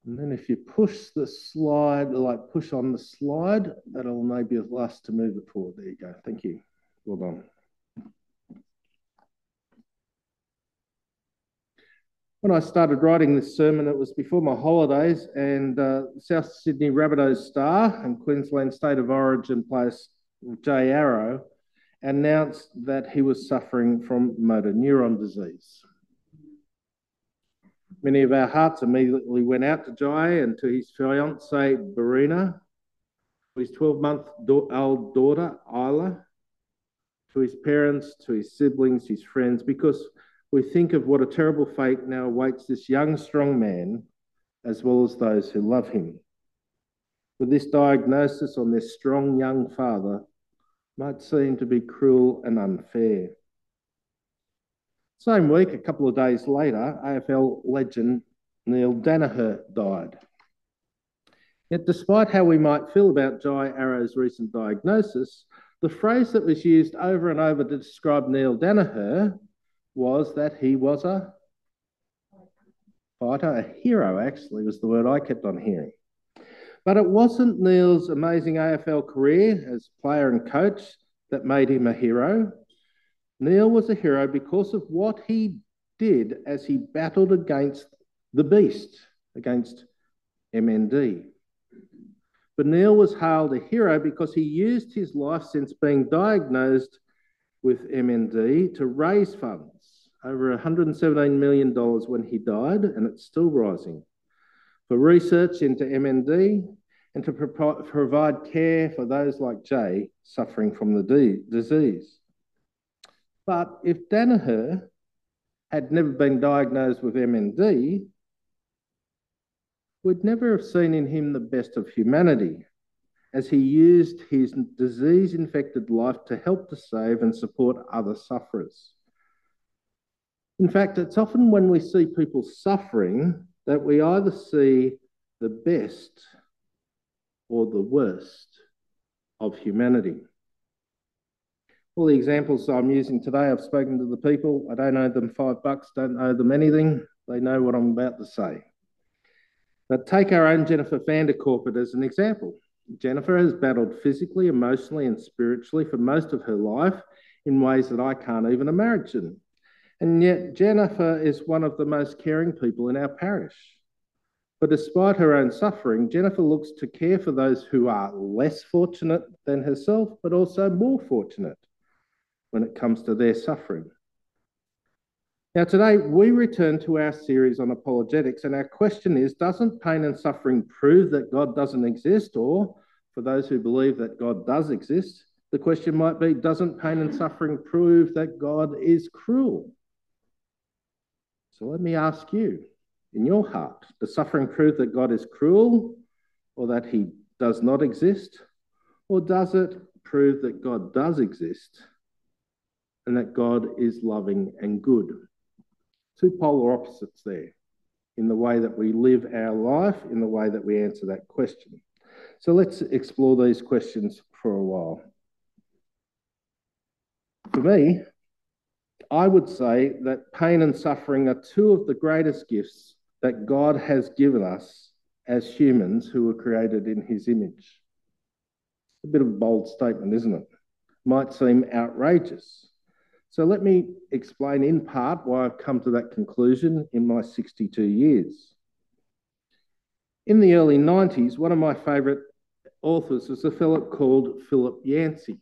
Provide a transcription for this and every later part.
And then if you push the slide, like push on the slide, that'll enable us to move it forward. There you go. Thank you. Well done. When I started writing this sermon, it was before my holidays, and South Sydney Rabbitohs star and Queensland State of Origin player Jay Arrow announced that he was suffering from motor neuron disease. Many of our hearts immediately went out to Jai and to his fiancée, Barina, to his 12-month-old daughter, Isla, to his parents, to his siblings, his friends, because we think of what a terrible fate now awaits this young, strong man, as well as those who love him. With this diagnosis on this strong young father might seem to be cruel and unfair. Same week, a couple of days later, AFL legend Neil Daniher died. Yet despite how we might feel about Jai Arrow's recent diagnosis, the phrase that was used over and over to describe Neil Daniher was that he was a fighter, a hero actually was the word I kept on hearing. But it wasn't Neil's amazing AFL career as player and coach that made him a hero. Neil was a hero because of what he did as he battled against the beast, against MND. But Neil was hailed a hero because he used his life since being diagnosed with MND to raise funds, over $117 million when he died, and it's still rising, for research into MND and to provide care for those like Jay suffering from the disease. But if Daniher had never been diagnosed with MND, we'd never have seen in him the best of humanity, as he used his disease-infected life to help to save and support other sufferers. In fact, it's often when we see people suffering that we either see the best or the worst of humanity. All the examples I'm using today, I've spoken to the people. I don't owe them $5, don't owe them anything. They know what I'm about to say. But take our own Jennifer Vandercorpet as an example. Jennifer has battled physically, emotionally, and spiritually for most of her life in ways that I can't even imagine. And yet Jennifer is one of the most caring people in our parish. But despite her own suffering, Jennifer looks to care for those who are less fortunate than herself, but also more fortunate when it comes to their suffering. Now, today we return to our series on apologetics, and our question is, doesn't pain and suffering prove that God doesn't exist? Or, for those who believe that God does exist, the question might be, doesn't pain and suffering prove that God is cruel? So let me ask you, in your heart, does suffering prove that God is cruel, or that he does not exist? Or does it prove that God does exist and that God is loving and good? Two polar opposites there in the way that we live our life, in the way that we answer that question. So let's explore these questions for a while. For me, I would say that pain and suffering are two of the greatest gifts that God has given us as humans who were created in his image. A bit of a bold statement, isn't it? Might seem outrageous. So let me explain in part why I've come to that conclusion in my 62 years. In the early 90s, one of my favourite authors was a fellow called Philip Yancey.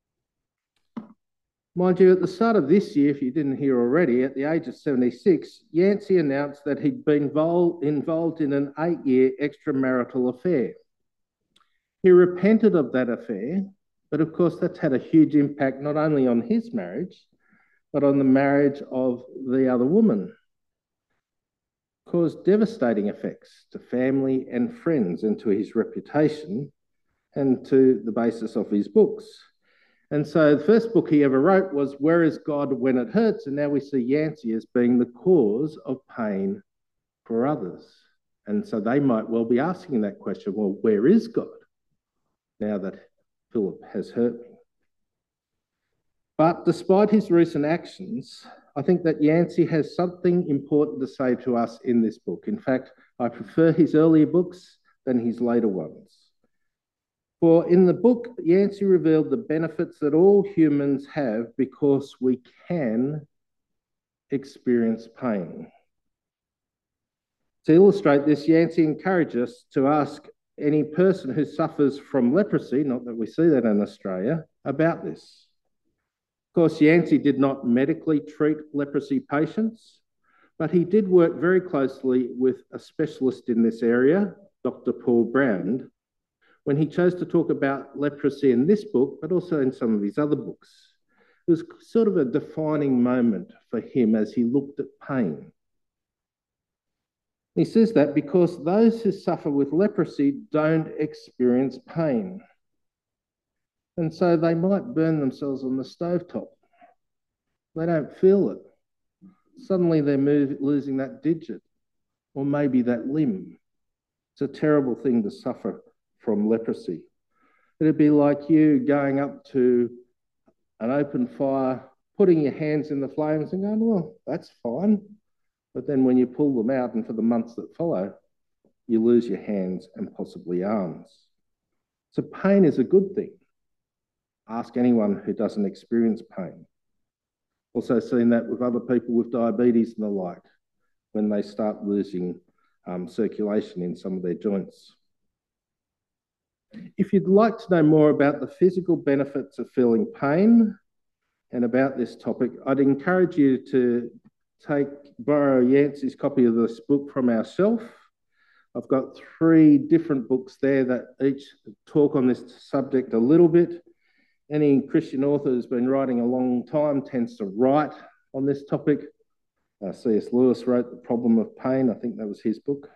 Mind you, at the start of this year, if you didn't hear already, at the age of 76, Yancey announced that he'd been involved in an 8-year extramarital affair. He repented of that affair, but of course that's had a huge impact not only on his marriage, but on the marriage of the other woman. Caused devastating effects to family and friends and to his reputation and to the basis of his books. And so the first book he ever wrote was Where is God When It Hurts? And now we see Yancey as being the cause of pain for others. And so they might well be asking that question, well, where is God now that Philip has hurt me? But despite his recent actions, I think that Yancey has something important to say to us in this book. In fact, I prefer his earlier books than his later ones. For in the book, Yancey revealed the benefits that all humans have because we can experience pain. To illustrate this, Yancey encouraged us to ask any person who suffers from leprosy, not that we see that in Australia, about this. Of course, Yancey did not medically treat leprosy patients, but he did work very closely with a specialist in this area, Dr. Paul Brand, when he chose to talk about leprosy in this book, but also in some of his other books. It was sort of a defining moment for him as he looked at pain. He says that because those who suffer with leprosy don't experience pain. And so they might burn themselves on the stovetop. They don't feel it. Suddenly they're losing that digit or maybe that limb. It's a terrible thing to suffer from leprosy. It'd be like you going up to an open fire, putting your hands in the flames and going, well, that's fine. But then when you pull them out and for the months that follow, you lose your hands and possibly arms. So pain is a good thing. Ask anyone who doesn't experience pain. Also seen that with other people with diabetes and the like, when they start losing circulation in some of their joints. If you'd like to know more about the physical benefits of feeling pain and about this topic, I'd encourage you to borrow Yancey's copy of this book from our shelf. I've got 3 different books there that each talk on this subject a little bit. Any Christian author who's been writing a long time tends to write on this topic. C.S. Lewis wrote The Problem of Pain. I think that was his book.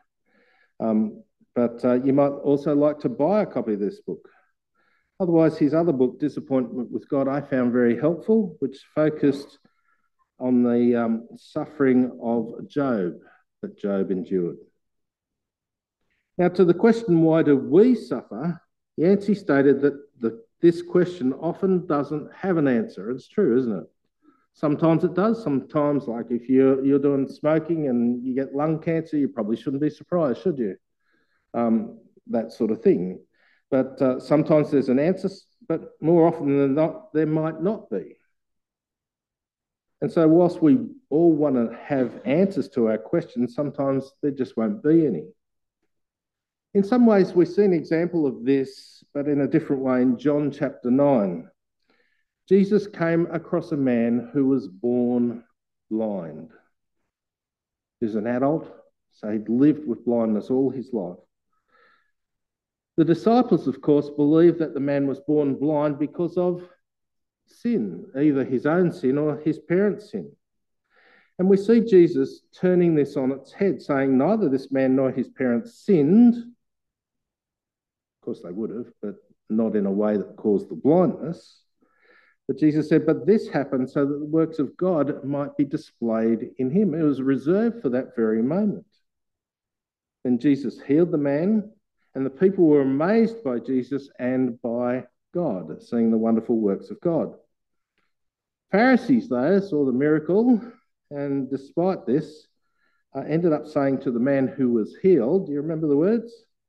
But you might also like to buy a copy of this book. Otherwise, his other book, Disappointment with God, I found very helpful, which focused on the suffering of Job that Job endured. Now, to the question, why do we suffer? Yancey stated that this question often doesn't have an answer. It's true, isn't it? Sometimes it does. Sometimes, like if you're doing smoking and you get lung cancer, you probably shouldn't be surprised, should you? That sort of thing. But sometimes there's an answer, but more often than not, there might not be. And so whilst we all want to have answers to our questions, sometimes there just won't be any. In some ways, we see an example of this, but in a different way in John chapter 9. Jesus came across a man who was born blind. He was an adult, so he'd lived with blindness all his life. The disciples, of course, believed that the man was born blind because of sin, either his own sin or his parents' sin. And we see Jesus turning this on its head, saying neither this man nor his parents sinned. Of course, they would have, but not in a way that caused the blindness. But Jesus said, but this happened so that the works of God might be displayed in him. It was reserved for that very moment. Then Jesus healed the man, and the people were amazed by Jesus and by God, seeing the wonderful works of God. Pharisees, though, saw the miracle, and despite this, ended up saying to the man who was healed, do you remember the words?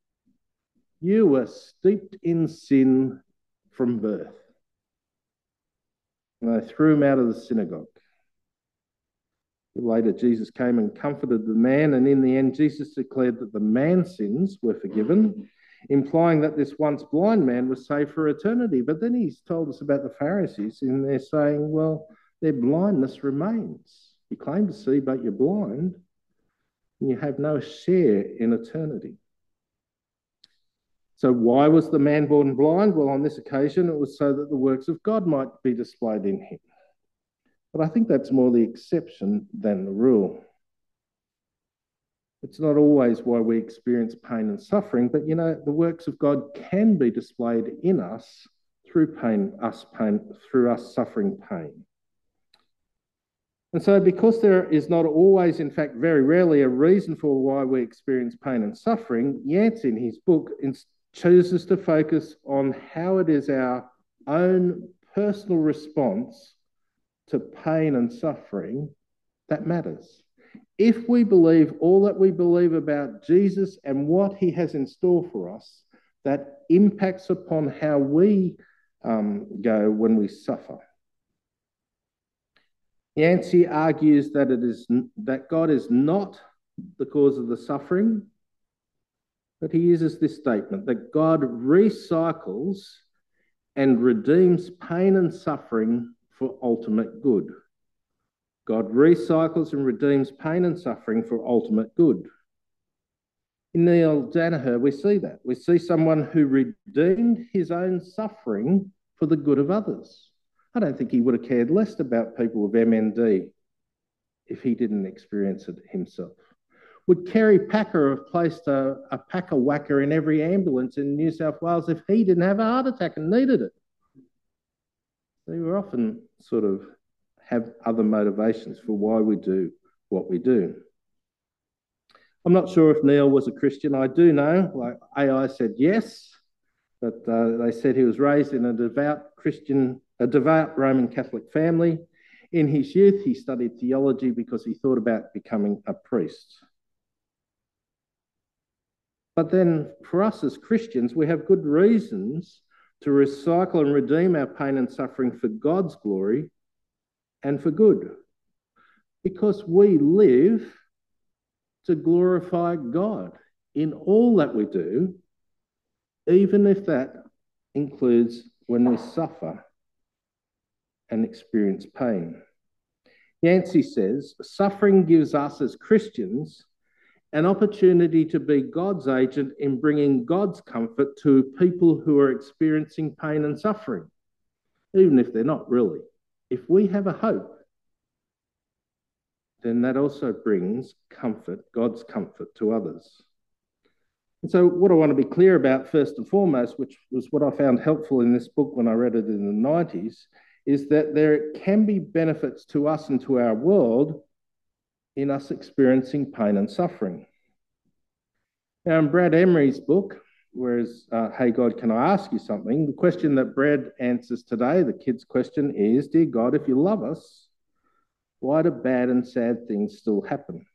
You were steeped in sin from birth. And they threw him out of the synagogue. Later, Jesus came and comforted the man, and in the end, Jesus declared that the man's sins were forgiven, implying that this once blind man was saved for eternity. But then he's told us about the Pharisees, and they're saying, well, their blindness remains. You claim to see, but you're blind, and you have no share in eternity. So why was the man born blind? Well, on this occasion, it was so that the works of God might be displayed in him. But I think that's more the exception than the rule. It's not always why we experience pain and suffering, but the works of God can be displayed in us through through us suffering pain. And so because there is not always, in fact, very rarely a reason for why we experience pain and suffering, Yancey in his book chooses to focus on how it is our own personal response to pain and suffering that matters. if we believe all that we believe about Jesus and what he has in store for us, that impacts upon how we go when we suffer. Yancey argues that God is not the cause of the suffering, but he uses this statement that God recycles and redeems pain and suffering for ultimate good. God recycles and redeems pain and suffering for ultimate good. In Neil Danaher, we see that. We see someone who redeemed his own suffering for the good of others. I don't think he would have cared less about people with MND if he didn't experience it himself. Would Kerry Packer have placed a packer whacker in every ambulance in New South Wales if he didn't have a heart attack and needed it? They were often sort of have other motivations for why we do what we do. I'm not sure if Neil was a Christian. I do know, like AI said yes, but they said he was raised in a devout Roman Catholic family. In his youth, he studied theology because he thought about becoming a priest. But then for us as Christians, we have good reasons to recycle and redeem our pain and suffering for God's glory and for good, because we live to glorify God in all that we do, even if that includes when we suffer and experience pain. Yancey says, suffering gives us as Christians an opportunity to be God's agent in bringing God's comfort to people who are experiencing pain and suffering, even if they're not really. If we have a hope, then that also brings comfort, God's comfort to others. And so what I want to be clear about first and foremost, which was what I found helpful in this book when I read it in the 90s, is that there can be benefits to us and to our world in us experiencing pain and suffering. Now, in Brad Emery's book, whereas, Hey God, can I ask you something? The question that Brad answers today, the kid's question is, Dear God, if you love us, why do bad and sad things still happen?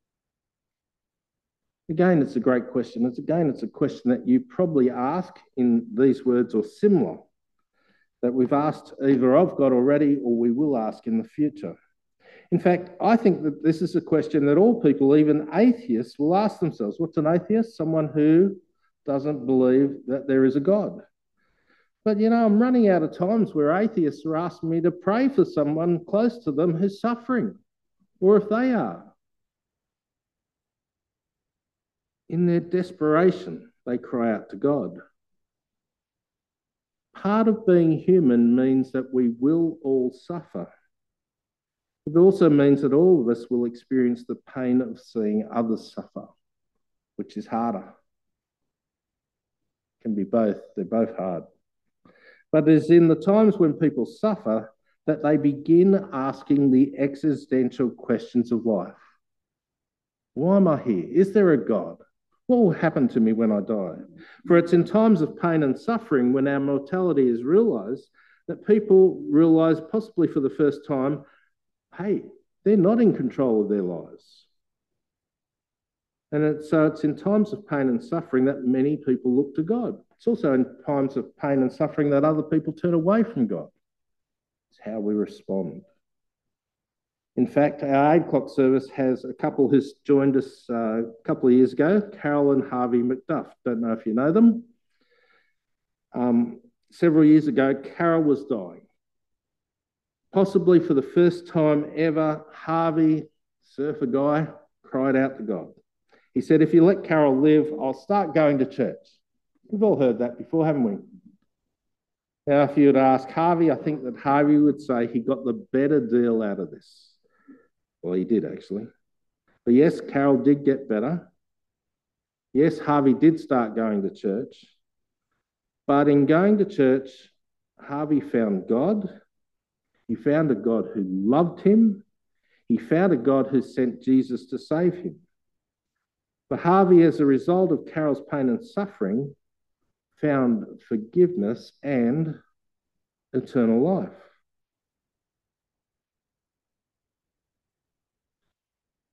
Again, it's a great question. It's a question that you probably ask in these words or similar, that we've asked either of God already or we will ask in the future. In fact, I think that this is a question that all people, even atheists, will ask themselves. What's an atheist? Someone who doesn't believe that there is a God. But, you know, I'm running out of times where atheists are asking me to pray for someone close to them who's suffering, or if they are. In their desperation, they cry out to God. Part of being human means that we will all suffer. It also means that all of us will experience the pain of seeing others suffer, which is harder. It can be both. They're both hard. But it's in the times when people suffer that they begin asking the existential questions of life. Why am I here? Is there a God? What will happen to me when I die? For it's in times of pain and suffering when our mortality is realised that people realise, possibly for the first time, hey, they're not in control of their lives. And so it's in times of pain and suffering that many people look to God. It's also in times of pain and suffering that other people turn away from God. It's how we respond. In fact, our 8 o'clock service has a couple who's joined us a couple of years ago, Carol and Harvey McDuff. Don't know if you know them. Several years ago, Carol was dying. Possibly for the first time ever, Harvey, surfer guy, cried out to God. He said, if you let Carol live, I'll start going to church. We've all heard that before, haven't we? Now, if you would ask Harvey, I think that Harvey would say he got the better deal out of this. Well, he did, actually. But yes, Carol did get better. Yes, Harvey did start going to church. But in going to church, Harvey found God. He found a God who loved him. He found a God who sent Jesus to save him. For Harvey, as a result of Carol's pain and suffering, found forgiveness and eternal life.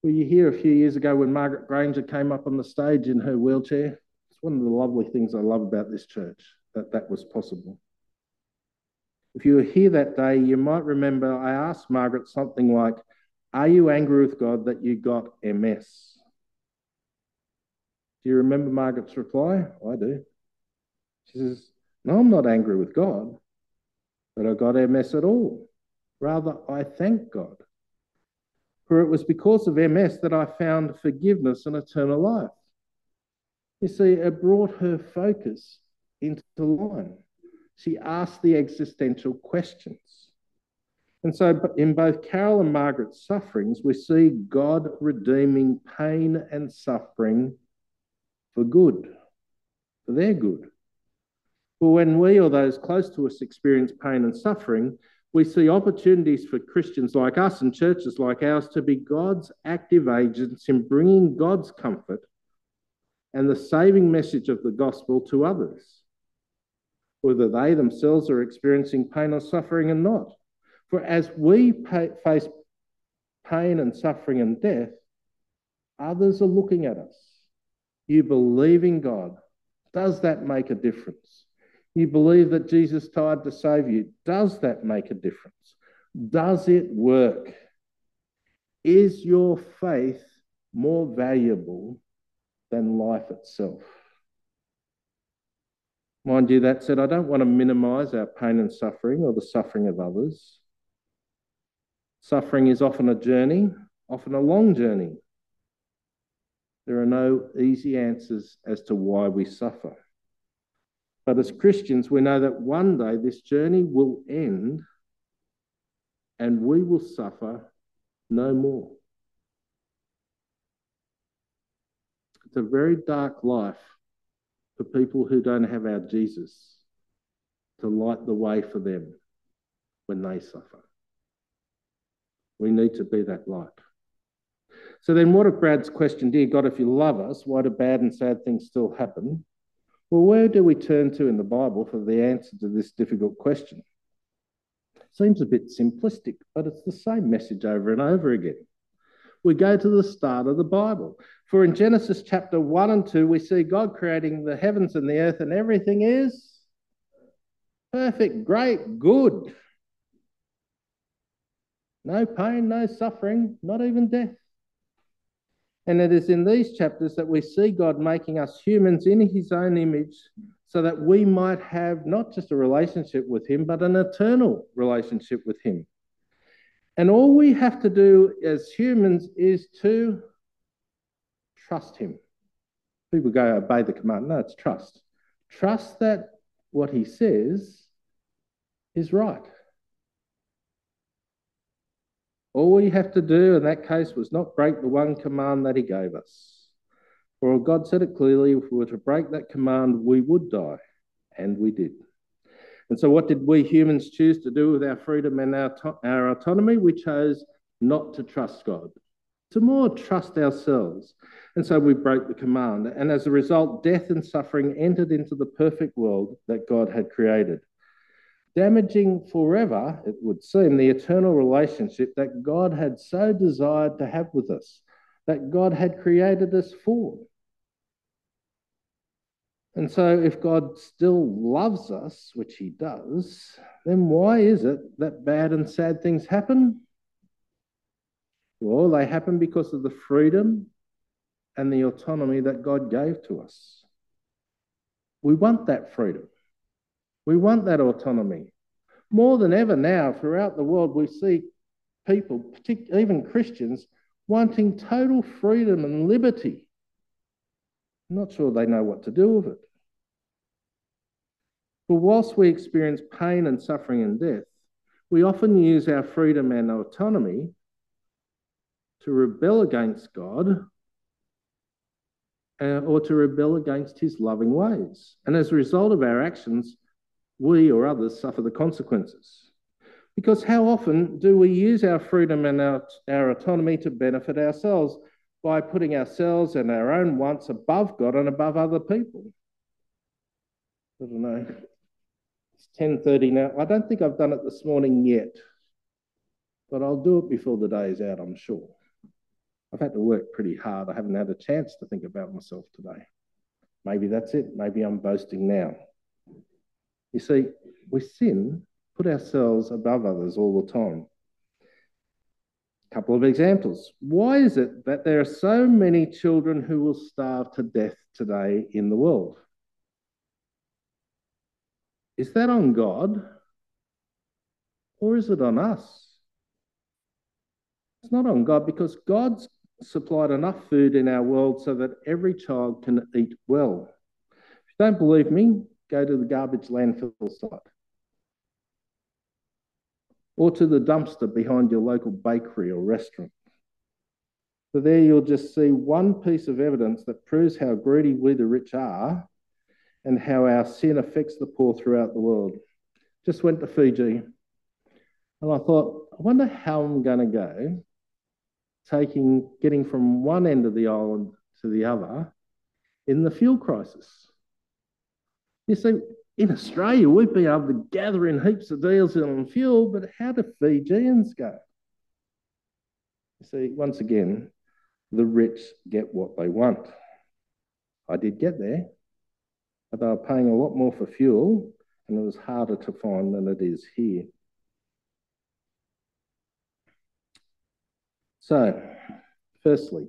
Well, you hear a few years ago when Margaret Granger came up on the stage in her wheelchair. It's one of the lovely things I love about this church, that that was possible. If you were here that day, you might remember I asked Margaret something like, "Are you angry with God that you got MS?" Do you remember Margaret's reply? I do. She says, "No, I'm not angry with God that I got MS at all. Rather, I thank God. For it was because of MS that I found forgiveness and eternal life." You see, it brought her focus into line. She asked the existential questions. And so, in both Carol and Margaret's sufferings, we see God redeeming pain and suffering for good, for their good. But when we or those close to us experience pain and suffering, we see opportunities for Christians like us and churches like ours to be God's active agents in bringing God's comfort and the saving message of the gospel to others, whether they themselves are experiencing pain or suffering or not. For as we face pain and suffering and death, others are looking at us. You believe in God. Does that make a difference? You believe that Jesus died to save you. Does that make a difference? Does it work? Is your faith more valuable than life itself? Mind you, that said, I don't want to minimize our pain and suffering or the suffering of others. Suffering is often a journey, often a long journey. There are no easy answers as to why we suffer. But as Christians, we know that one day this journey will end and we will suffer no more. It's a very dark life for people who don't have our Jesus to light the way for them when they suffer. We need to be that light. So then what if Brad's question, dear God, if you love us, why do bad and sad things still happen? Well, where do we turn to in the Bible for the answer to this difficult question? Seems a bit simplistic, but it's the same message over and over again. We go to the start of the Bible. For in Genesis chapter 1 and 2, we see God creating the heavens and the earth, and everything is perfect, great, good. No pain, no suffering, not even death. And it is in these chapters that we see God making us humans in his own image so that we might have not just a relationship with him, but an eternal relationship with him. And all we have to do as humans is to trust him. People go, obey the command. No, it's trust. Trust that what he says is right. All we have to do in that case was not break the one command that he gave us. For God said it clearly, if we were to break that command, we would die. And we did. And so what did we humans choose to do with our freedom and our autonomy? We chose not to trust God, to more trust ourselves. And so we broke the command. And as a result, death and suffering entered into the perfect world that God had created, damaging forever, it would seem, the eternal relationship that God had so desired to have with us, that God had created us for. And so if God still loves us, which he does, then why is it that bad and sad things happen? Well, they happen because of the freedom and the autonomy that God gave to us. We want that freedom. We want that autonomy. More than ever now, throughout the world, we see people, even Christians, wanting total freedom and liberty. I'm not sure they know what to do with it. But whilst we experience pain and suffering and death, we often use our freedom and autonomy to rebel against God or to rebel against his loving ways. And as a result of our actions, we or others suffer the consequences. Because how often do we use our freedom and our autonomy to benefit ourselves by putting ourselves and our own wants above God and above other people? I don't know. It's 10:30 now. I don't think I've done it this morning yet, but I'll do it before the day is out, I'm sure. I've had to work pretty hard. I haven't had a chance to think about myself today. Maybe that's it. Maybe I'm boasting now. You see, we sin, put ourselves above others all the time. A couple of examples. Why is it that there are so many children who will starve to death today in the world? Is that on God or is it on us? It's not on God because God's supplied enough food in our world so that every child can eat well. If you don't believe me, go to the garbage landfill site or to the dumpster behind your local bakery or restaurant. So there you'll just see one piece of evidence that proves how greedy we the rich are and how our sin affects the poor throughout the world. Just went to Fiji and I thought, I wonder how I'm going to go getting from one end of the island to the other in the fuel crisis. You see, in Australia, we've been able to gather in heaps of deals on fuel, but how do Fijians go? You see, once again, the rich get what they want. I did get there, but they were paying a lot more for fuel, and it was harder to find than it is here. So, firstly,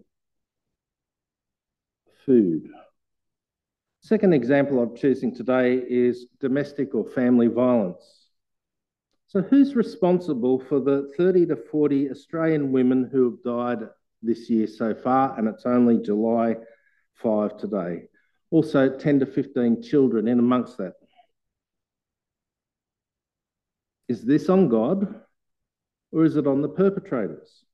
food. Second example I'm choosing today is domestic or family violence. So who's responsible for the 30 to 40 Australian women who have died this year so far, and it's only July 5 today? Also 10 to 15 children in amongst that. Is this on God or is it on the perpetrators?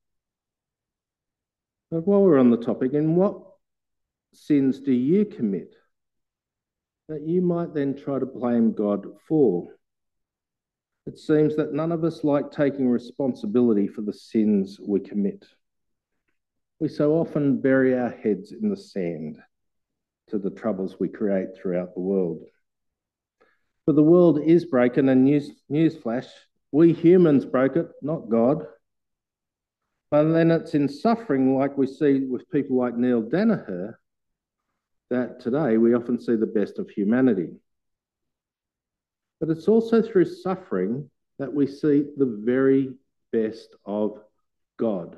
But while we're on the topic, in what sins do you commit that you might then try to blame God for? It seems that none of us like taking responsibility for the sins we commit. We so often bury our heads in the sand to the troubles we create throughout the world. But the world is broken, and newsflash, we humans broke it, not God. And then it's in suffering, like we see with people like Neil Danaher, that today we often see the best of humanity. But it's also through suffering that we see the very best of God.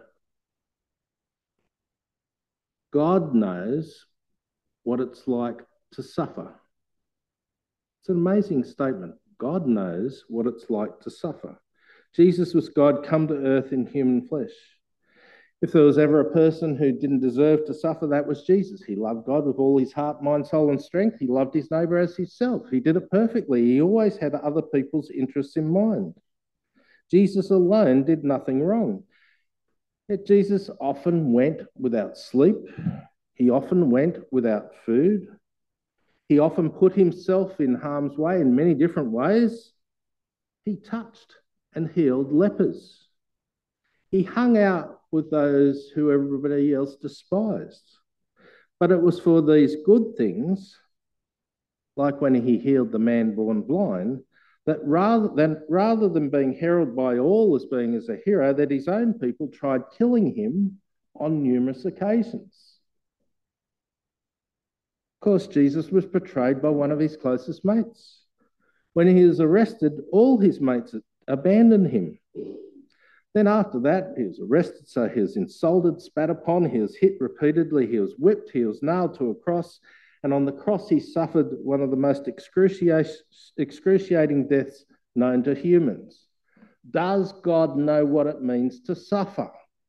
God knows what it's like to suffer. It's an amazing statement. God knows what it's like to suffer. Jesus was God come to earth in human flesh. If there was ever a person who didn't deserve to suffer, that was Jesus. He loved God with all his heart, mind, soul, and strength. He loved his neighbour as himself. He did it perfectly. He always had other people's interests in mind. Jesus alone did nothing wrong. Yet Jesus often went without sleep. He often went without food. He often put himself in harm's way in many different ways. He touched and healed lepers. He hung out with those who everybody else despised. But it was for these good things, like when he healed the man born blind, that rather than being heralded by all as being as a hero, that his own people tried killing him on numerous occasions. Of course, Jesus was betrayed by one of his closest mates. When he was arrested, all his mates abandoned him. Then after that, he was arrested, so he was insulted, spat upon, he was hit repeatedly, he was whipped, he was nailed to a cross, and on the cross he suffered one of the most excruciating deaths known to humans. Does God know what it means to suffer?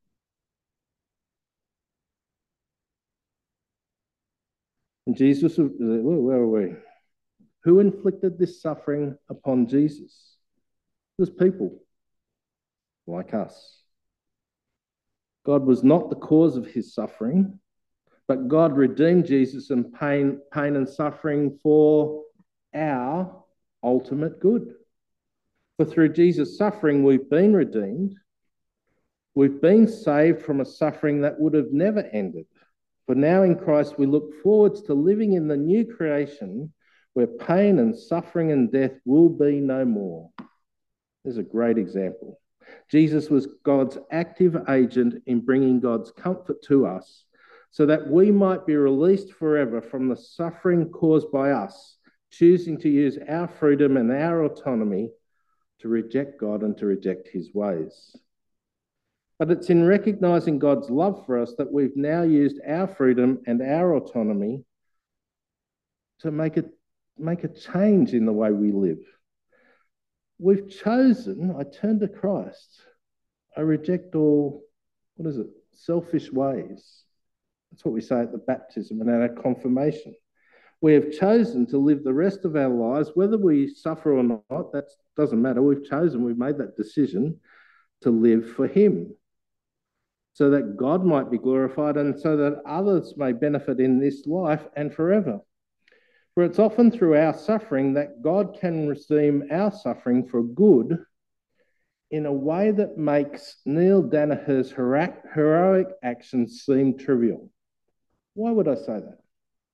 And Jesus, where are we? Who inflicted this suffering upon Jesus? It was people like us. God was not the cause of his suffering, but God redeemed Jesus in pain and suffering for our ultimate good. For through Jesus' suffering, we've been redeemed. We've been saved from a suffering that would have never ended. For now in Christ, we look forwards to living in the new creation where pain and suffering and death will be no more. There's a great example. Jesus was God's active agent in bringing God's comfort to us so that we might be released forever from the suffering caused by us, choosing to use our freedom and our autonomy to reject God and to reject his ways. But it's in recognising God's love for us that we've now used our freedom and our autonomy to make a change in the way we live. We've chosen, I turn to Christ. I reject all, selfish ways. That's what we say at the baptism and at our confirmation. We have chosen to live the rest of our lives, whether we suffer or not, that doesn't matter. We've made that decision to live for him, so that God might be glorified and so that others may benefit in this life and forever. For it's often through our suffering that God can redeem our suffering for good in a way that makes Neil Danaher's heroic actions seem trivial. Why would I say that?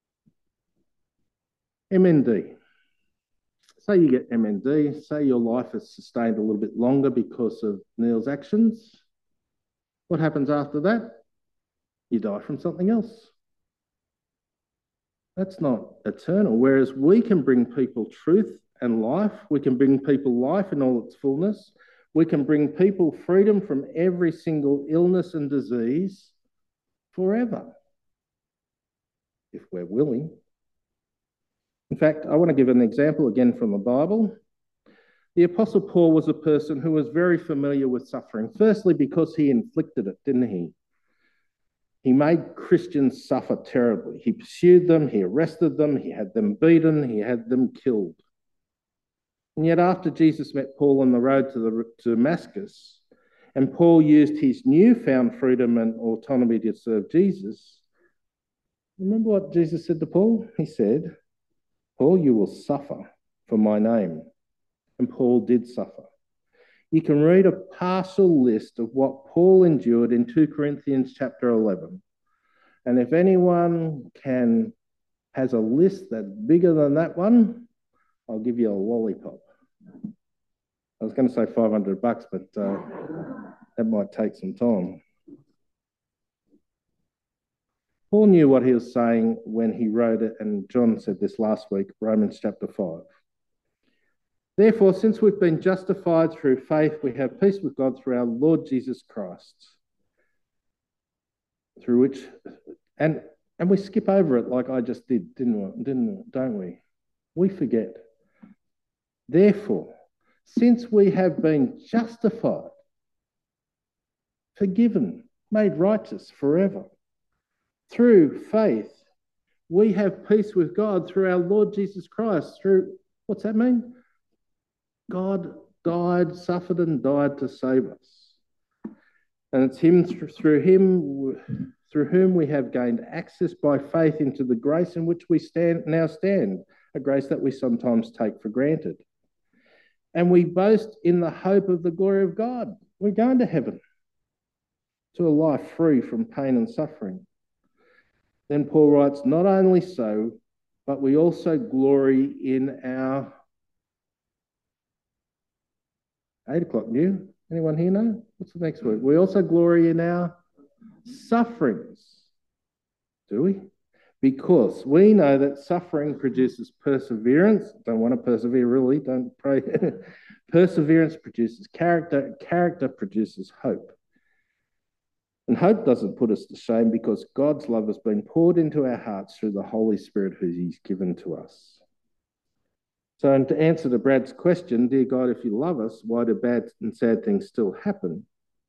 MND. Say you get MND, say your life is sustained a little bit longer because of Neil's actions. What happens after that? You die from something else. That's not eternal. Whereas we can bring people truth and life. We can bring people life in all its fullness. We can bring people freedom from every single illness and disease forever, if we're willing. In fact, I want to give an example again from the Bible. The Apostle Paul was a person who was very familiar with suffering, firstly because he inflicted it, didn't he? He made Christians suffer terribly. He pursued them, he arrested them, he had them beaten, he had them killed. And yet after Jesus met Paul on the road to Damascus, and Paul used his newfound freedom and autonomy to serve Jesus, remember what Jesus said to Paul? He said, Paul, you will suffer for my name. And Paul did suffer. You can read a partial list of what Paul endured in 2 Corinthians chapter 11. And if anyone has a list that's bigger than that one, I'll give you a lollipop. I was going to say $500, but that might take some time. Paul knew what he was saying when he wrote it, and John said this last week, Romans chapter 5. Therefore, since we've been justified through faith, we have peace with God through our Lord Jesus Christ. Through which, and we skip over it like I just did, don't we? We forget. Therefore, since we have been justified, forgiven, made righteous forever, through faith, we have peace with God through our Lord Jesus Christ. What's that mean? God died, suffered and died to save us. And it's him, through whom we have gained access by faith into the grace in which we now stand, a grace that we sometimes take for granted. And we boast in the hope of the glory of God. We're going to heaven, to a life free from pain and suffering. Then Paul writes, not only so, but we also glory in our 8 o'clock new. Anyone here know? What's the next word? We also glory in our sufferings. Do we? Because we know that suffering produces perseverance. Don't want to persevere, really. Don't pray. Perseverance produces character. Character produces hope. And hope doesn't put us to shame because God's love has been poured into our hearts through the Holy Spirit who he's given to us. So, and to answer to Brad's question, dear God, if you love us, why do bad and sad things still happen?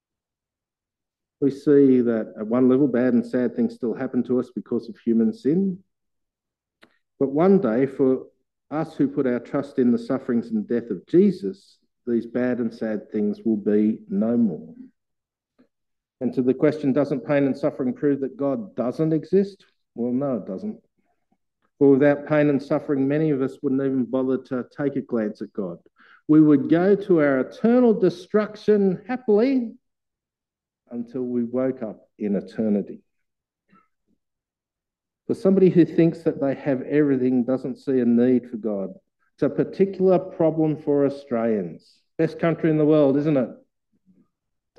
We see that at one level, bad and sad things still happen to us because of human sin. But one day, for us who put our trust in the sufferings and death of Jesus, these bad and sad things will be no more. And to the question, doesn't pain and suffering prove that God doesn't exist? Well, no, it doesn't. For without pain and suffering, many of us wouldn't even bother to take a glance at God. We would go to our eternal destruction happily until we woke up in eternity. For somebody who thinks that they have everything doesn't see a need for God. It's a particular problem for Australians. Best country in the world, isn't it?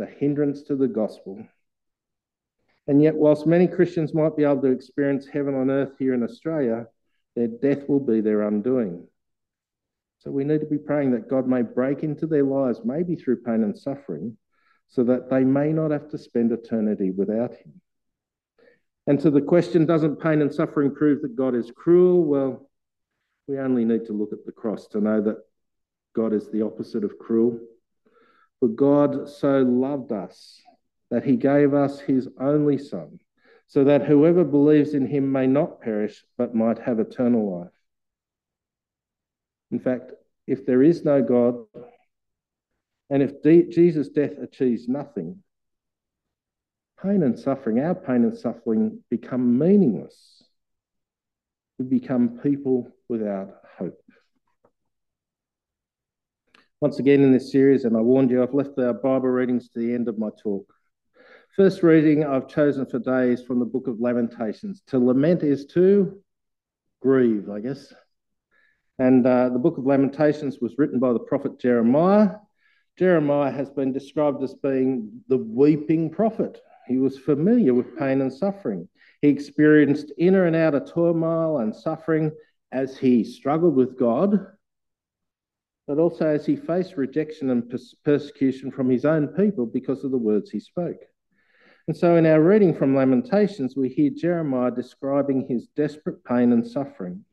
a hindrance to the gospel. And yet, whilst many Christians might be able to experience heaven on earth here in Australia, their death will be their undoing. So we need to be praying that God may break into their lives, maybe through pain and suffering, so that they may not have to spend eternity without him. And to the question, doesn't pain and suffering prove that God is cruel? Well, we only need to look at the cross to know that God is the opposite of cruel. For God so loved us that he gave us his only Son, so that whoever believes in him may not perish, but might have eternal life. In fact, if there is no God, and if Jesus' death achieves nothing, our pain and suffering become meaningless. We become people without hope. Once again in this series, and I warned you, I've left our Bible readings to the end of my talk. First reading I've chosen for today is from the book of Lamentations. To lament is to grieve, I guess. And the book of Lamentations was written by the prophet Jeremiah. Jeremiah has been described as being the weeping prophet. He was familiar with pain and suffering. He experienced inner and outer turmoil and suffering as he struggled with God, but also as he faced rejection and persecution from his own people because of the words he spoke. And so in our reading from Lamentations, we hear Jeremiah describing his desperate pain and suffering.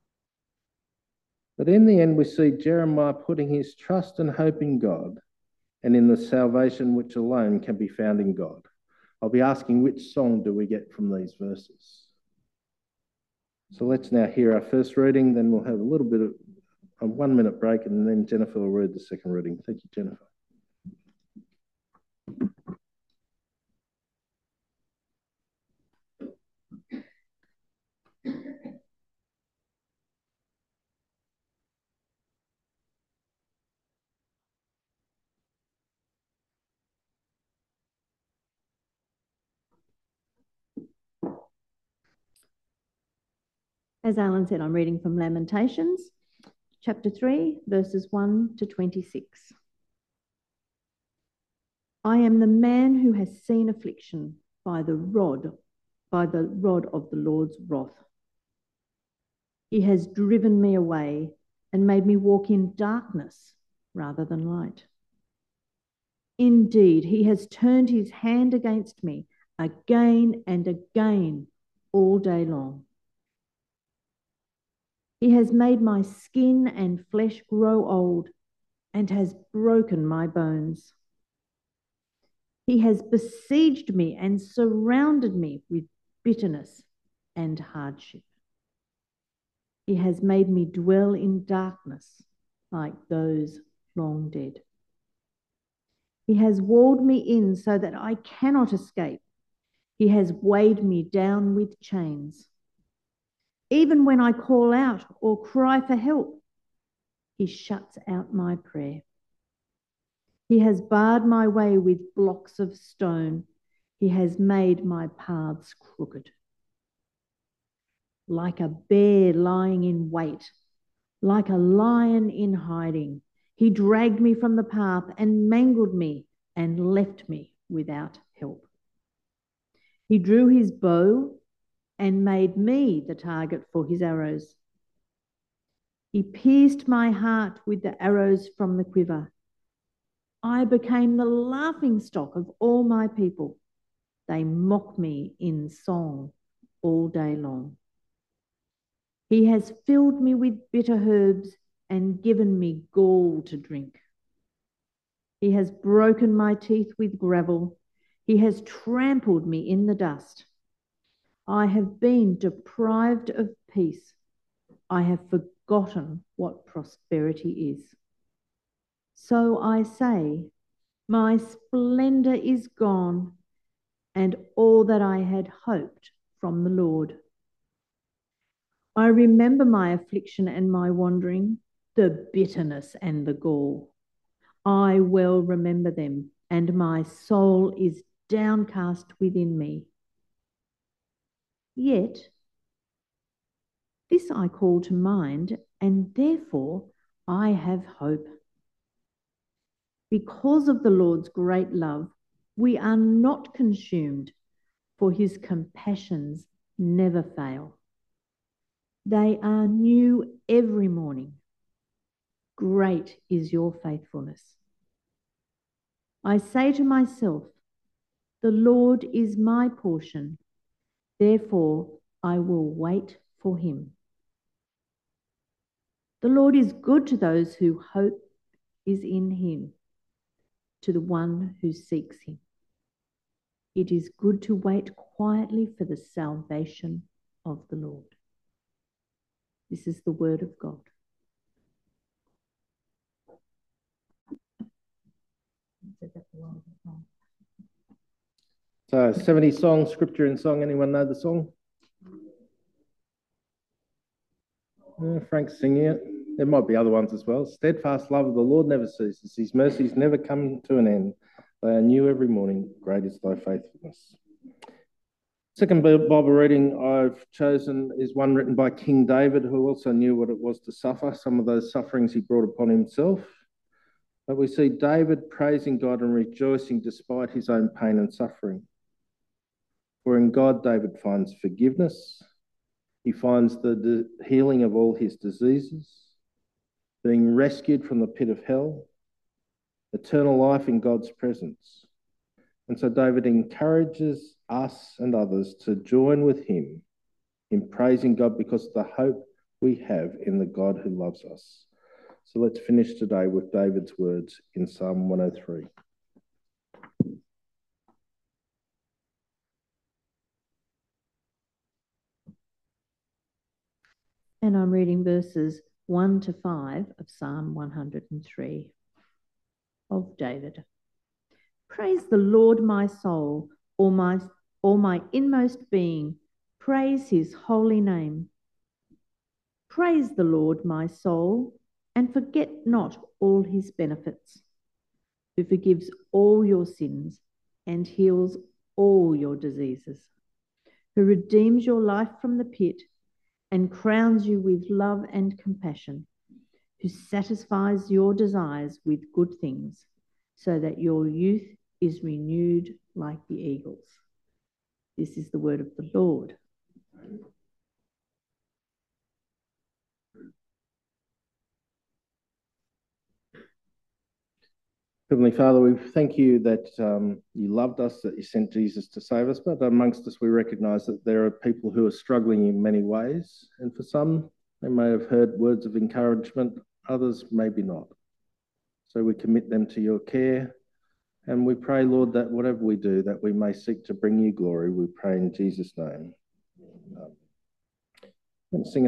But in the end, we see Jeremiah putting his trust and hope in God and in the salvation which alone can be found in God. I'll be asking, which song do we get from these verses? So let's now hear our first reading, then we'll have a little bit of a 1 minute break, and then Jennifer will read the second reading. Thank you, Jennifer. As Alan said, I'm reading from Lamentations, chapter 3, verses 1 to 26. I am the man who has seen affliction by the rod of the Lord's wrath. He has driven me away and made me walk in darkness rather than light. Indeed, he has turned his hand against me again and again all day long. He has made my skin and flesh grow old and has broken my bones. He has besieged me and surrounded me with bitterness and hardship. He has made me dwell in darkness like those long dead. He has walled me in so that I cannot escape. He has weighed me down with chains. Even when I call out or cry for help, he shuts out my prayer. He has barred my way with blocks of stone. He has made my paths crooked. Like a bear lying in wait, like a lion in hiding, he dragged me from the path and mangled me and left me without help. He drew his bow and made me the target for his arrows. He pierced my heart with the arrows from the quiver. I became the laughingstock of all my people. They mock me in song all day long. He has filled me with bitter herbs and given me gall to drink. He has broken my teeth with gravel. He has trampled me in the dust. I have been deprived of peace. I have forgotten what prosperity is. So I say, my splendor is gone, and all that I had hoped from the Lord. I remember my affliction and my wandering, the bitterness and the gall. I well remember them, and my soul is downcast within me. Yet, this I call to mind, and therefore I have hope. Because of the Lord's great love, We are not consumed, for his compassions never fail. They are new every morning. Great is your faithfulness. I say to myself, the Lord is my portion, therefore I will wait for him. The Lord is good to those whose hope is in him, to the one who seeks him. It is good to wait quietly for the salvation of the Lord. This is the word of God. So 70 songs, scripture and song. Anyone know the song? Frank's singing it. There might be other ones as well. Steadfast love of the Lord never ceases. His mercies never come to an end. They are new every morning. Great is thy faithfulness. Second Bible reading I've chosen is one written by King David, who also knew what it was to suffer. Some of those sufferings he brought upon himself. But we see David praising God and rejoicing despite his own pain and suffering. For in God, David finds forgiveness. He finds the healing of all his diseases, being rescued from the pit of hell, eternal life in God's presence. And so David encourages us and others to join with him in praising God because of the hope we have in the God who loves us. So let's finish today with David's words in Psalm 103. And I'm reading verses 1 to 5 of Psalm 103 of David. Praise the Lord, my soul, all my inmost being. Praise his holy name. Praise the Lord, my soul, and forget not all his benefits, who forgives all your sins and heals all your diseases, who redeems your life from the pit and crowns you with love and compassion, who satisfies your desires with good things, so that your youth is renewed like the eagles. This is the word of the Lord. Heavenly Father, we thank you that you loved us, that you sent Jesus to save us, but amongst us we recognise that there are people who are struggling in many ways, and for some, they may have heard words of encouragement, others maybe not. So we commit them to your care, and we pray, Lord, that whatever we do, that we may seek to bring you glory. We pray in Jesus' name. Sing